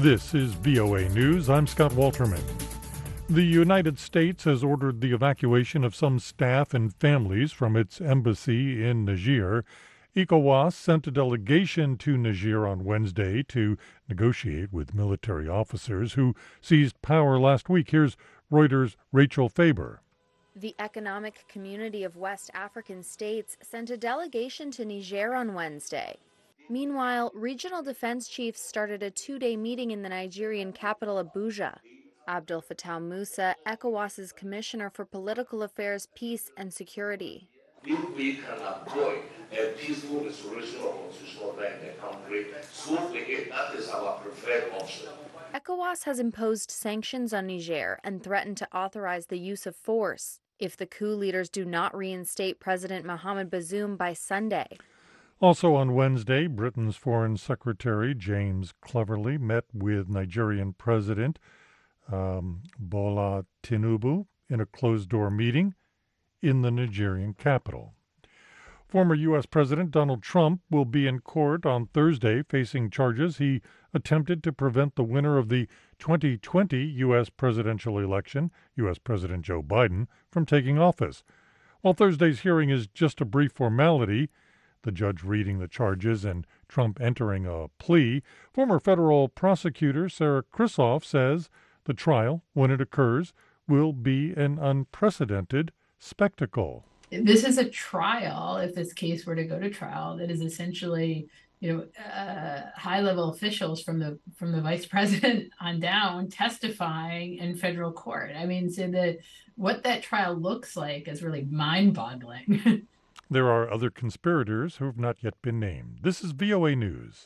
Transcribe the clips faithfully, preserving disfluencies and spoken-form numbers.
This is V O A News. I'm Scott Walterman. The United States has ordered the evacuation of some staff and families from its embassy in Niger. ECOWAS sent a delegation to Niger on Wednesday to negotiate with military officers who seized power last week. Here's Reuters' Rachel Faber. The Economic Community of West African States sent a delegation to Niger on Wednesday. Meanwhile, regional defense chiefs started a two-day meeting in the Nigerian capital Abuja. Abdel Fattah Musa, ECOWAS's Commissioner for Political Affairs, Peace and Security. If we can avoid a peaceful restoration of constitutional right in the country, swiftly, that is our preferred option. ECOWAS has imposed sanctions on Niger and threatened to authorize the use of force if the coup leaders do not reinstate President Mohamed Bazoum by Sunday. Also on Wednesday, Britain's Foreign Secretary James Cleverly met with Nigerian President um, Bola Tinubu in a closed-door meeting in the Nigerian capital. Former U S. President Donald Trump will be in court on Thursday facing charges he attempted to prevent the winner of the twenty twenty U S presidential election, U S. President Joe Biden, from taking office. While Thursday's hearing is just a brief formality, the judge reading the charges and Trump entering a plea, former federal prosecutor Sarah Kristoff says the trial, when it occurs, will be an unprecedented spectacle. This is a trial, if this case were to go to trial, that is essentially, you know, uh, high-level officials from the from the vice president on down testifying in federal court. I mean, so the what that trial looks like is really mind-boggling. There are other conspirators who have not yet been named. This is V O A News.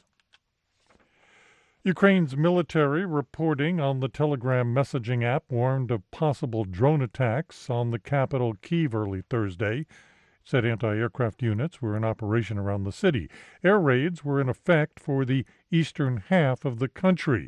Ukraine's military reporting on the Telegram messaging app warned of possible drone attacks on the capital Kyiv early Thursday. It said anti-aircraft units were in operation around the city. Air raids were in effect for the eastern half of the country.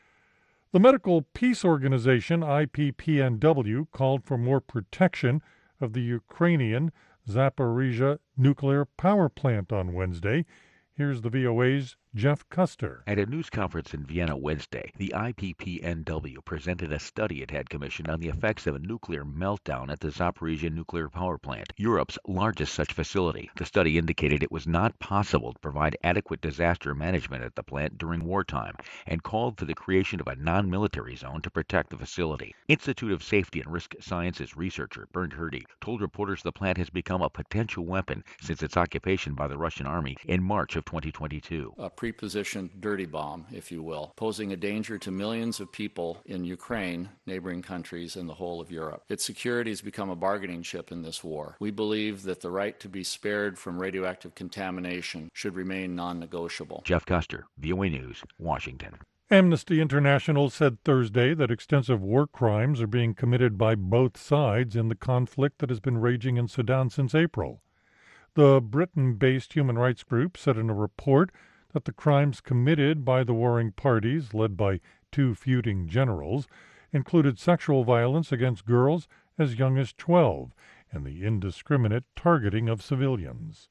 The Medical Peace Organization, I P P N W, called for more protection of the Ukrainian Zaporizhzhia nuclear power plant on Wednesday. Here's the V O A's Jeff Custer. At a news conference in Vienna Wednesday, the I P P N W presented a study it had commissioned on the effects of a nuclear meltdown at the Zaporizhzhia nuclear power plant, Europe's largest such facility. The study indicated it was not possible to provide adequate disaster management at the plant during wartime and called for the creation of a non-military zone to protect the facility. Institute of Safety and Risk Sciences researcher Bernd Herde told reporters the plant has become a potential weapon since its occupation by the Russian army in March of twenty twenty-two. A pre-positioned dirty bomb, if you will, posing a danger to millions of people in Ukraine, neighboring countries, and the whole of Europe. Its security has become a bargaining chip in this war. We believe that the right to be spared from radioactive contamination should remain non-negotiable. Jeff Custer, V O A News, Washington. Amnesty International said Thursday that extensive war crimes are being committed by both sides in the conflict that has been raging in Sudan since April. The Britain-based human rights group said in a report that the crimes committed by the warring parties, led by two feuding generals, included sexual violence against girls as young as twelve and the indiscriminate targeting of civilians.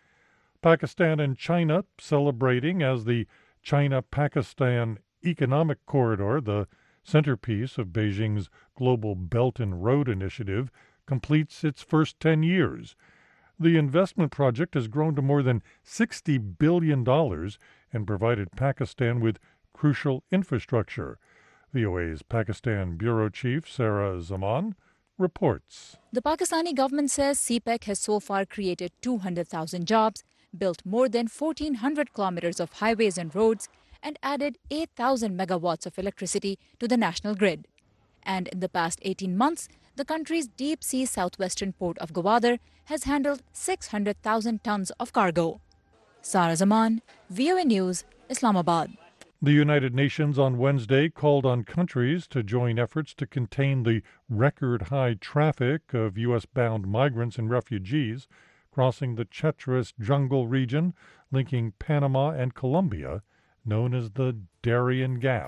Pakistan and China celebrating as the China-Pakistan Economic Corridor, the centerpiece of Beijing's Global Belt and Road Initiative, completes its first ten years. The investment project has grown to more than sixty billion dollars and provided Pakistan with crucial infrastructure. V O A's Pakistan Bureau Chief Sarah Zaman reports. The Pakistani government says C PEC has so far created two hundred thousand jobs, built more than fourteen hundred kilometers of highways and roads, and added eight thousand megawatts of electricity to the national grid. And in the past eighteen months, the country's deep-sea southwestern port of Gwadar has handled six hundred thousand tons of cargo. Sara Zaman, V O A News, Islamabad. The United Nations on Wednesday called on countries to join efforts to contain the record-high traffic of U S-bound migrants and refugees crossing the treacherous jungle region linking Panama and Colombia, known as the Darien Gap.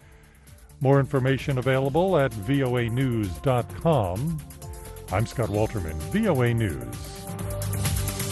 More information available at V O A news dot com. I'm Scott Walterman, V O A News.